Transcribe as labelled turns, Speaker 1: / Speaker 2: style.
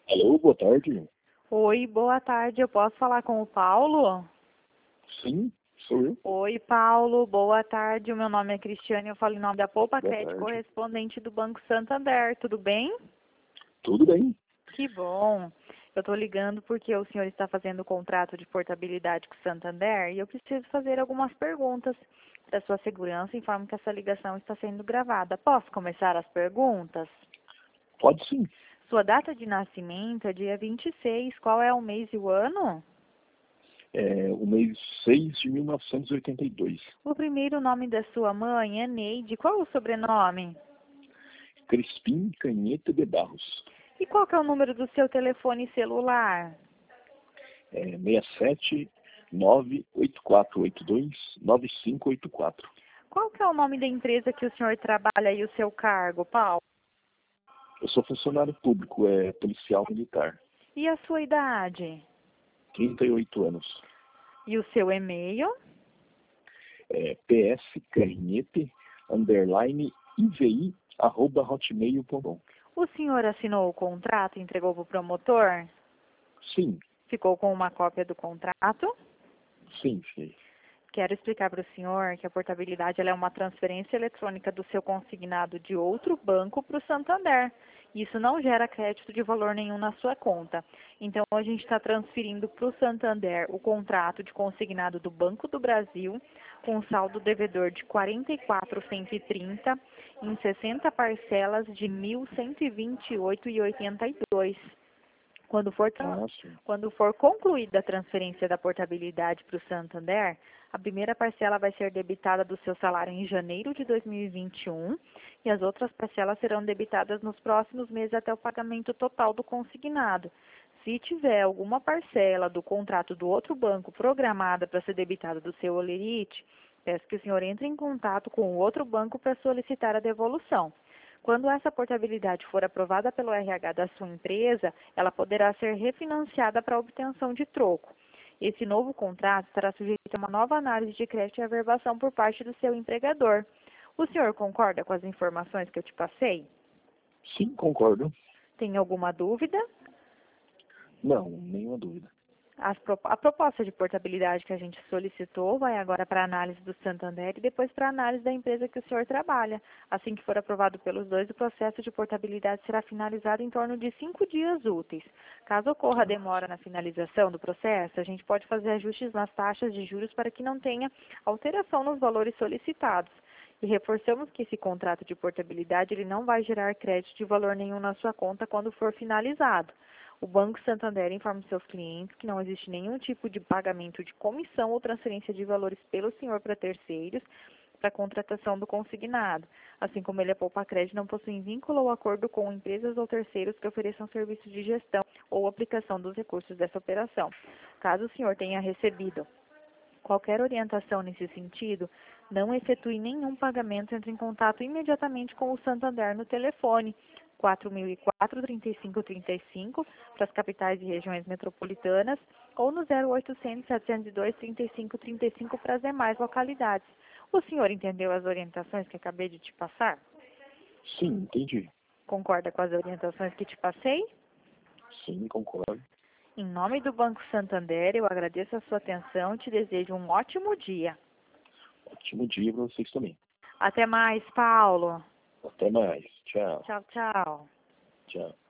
Speaker 1: Alô, boa tarde.
Speaker 2: Oi, boa tarde. Eu posso falar com o Paulo?
Speaker 1: Sim, sou eu.
Speaker 2: Oi, Paulo. Boa tarde. O meu nome é Cristiane. Eu falo em nome da Poupa
Speaker 1: Boa
Speaker 2: Crédito,
Speaker 1: tarde.
Speaker 2: correspondente do Banco Santander. Tudo bem?
Speaker 1: Tudo bem?
Speaker 2: Que bom. Eu estou ligando porque o senhor está fazendo o contrato de portabilidade com o Santander e eu preciso fazer algumas perguntas para sua segurança. Informo que essa ligação está sendo gravada. Posso começar as perguntas?
Speaker 1: Pode sim.
Speaker 2: Sua data de nascimento é dia 26. Qual é o mês e o ano?
Speaker 1: É o mês 6 de 1982.
Speaker 2: O primeiro nome da sua mãe é Neide. Qual o sobrenome?
Speaker 1: Crispim Canheta de Barros.
Speaker 2: E qual que é o número do seu telefone celular?
Speaker 1: 67 98482 9584.
Speaker 2: Qual que é o nome da empresa que o senhor trabalha e o seu cargo, Paulo?
Speaker 1: Eu sou funcionário público, policial militar.
Speaker 2: E a sua idade?
Speaker 1: 38 anos.
Speaker 2: E o seu e-mail?
Speaker 1: pscanhete, _ivi@hotmail.com.
Speaker 2: O senhor assinou o contrato e entregou para o promotor?
Speaker 1: Sim,
Speaker 2: Ficou com uma cópia do contrato?
Speaker 1: sim, sim.
Speaker 2: Quero explicar para o senhor que a portabilidade ela é uma transferência eletrônica do seu consignado de outro banco para o Santander. Isso não gera crédito de valor nenhum na sua conta. Então, a gente está transferindo para o Santander o contrato de consignado do Banco do Brasil com saldo devedor de 44.130 em 60 parcelas de 1.128,82.
Speaker 1: Ah, sim.
Speaker 2: Quando for concluída a transferência da portabilidade para o Santander, a primeira parcela vai ser debitada do seu salário em janeiro de 2021 e as outras parcelas serão debitadas nos próximos meses até o pagamento total do consignado. Se tiver alguma parcela do contrato do outro banco programada para ser debitada do seu holerite, peço que o senhor entre em contato com o outro banco para solicitar a devolução. Quando essa portabilidade for aprovada pelo RH da sua empresa, ela poderá ser refinanciada para obtenção de troco. Esse novo contrato estará sujeito a uma nova análise de crédito e averbação por parte do seu empregador. O senhor concorda com as informações que eu te passei?
Speaker 1: Sim, concordo.
Speaker 2: Tem alguma dúvida?
Speaker 1: Não, nenhuma dúvida.
Speaker 2: A proposta de portabilidade que a gente solicitou vai agora para a análise do Santander e depois para a análise da empresa que o senhor trabalha. Assim que for aprovado pelos dois, o processo de portabilidade será finalizado em torno de 5 dias úteis. Caso ocorra demora na finalização do processo, a gente pode fazer ajustes nas taxas de juros para que não tenha alteração nos valores solicitados. E reforçamos que esse contrato de portabilidade ele não vai gerar crédito de valor nenhum na sua conta quando for finalizado. O Banco Santander informa seus clientes que não existe nenhum tipo de pagamento de comissão ou transferência de valores pelo senhor para terceiros para a contratação do consignado. Assim como ele, a Poupa Crédito, não possui vínculo ou acordo com empresas ou terceiros que ofereçam serviços de gestão ou aplicação dos recursos dessa operação. Caso o senhor tenha recebido qualquer orientação nesse sentido, não efetue nenhum pagamento, entre em contato imediatamente com o Santander no telefone 4004-3535 para as capitais e regiões metropolitanas ou no 0800-702-3535 para as demais localidades. O senhor entendeu as orientações que acabei de te passar?
Speaker 1: Sim, entendi.
Speaker 2: Concorda com as orientações que te passei?
Speaker 1: Sim, concordo.
Speaker 2: Em nome do Banco Santander, eu agradeço a sua atenção e te desejo um ótimo dia.
Speaker 1: Ótimo dia para vocês também.
Speaker 2: Até mais, Paulo.
Speaker 1: Até mais. Tchau.
Speaker 2: Tchau, tchau.
Speaker 1: Tchau.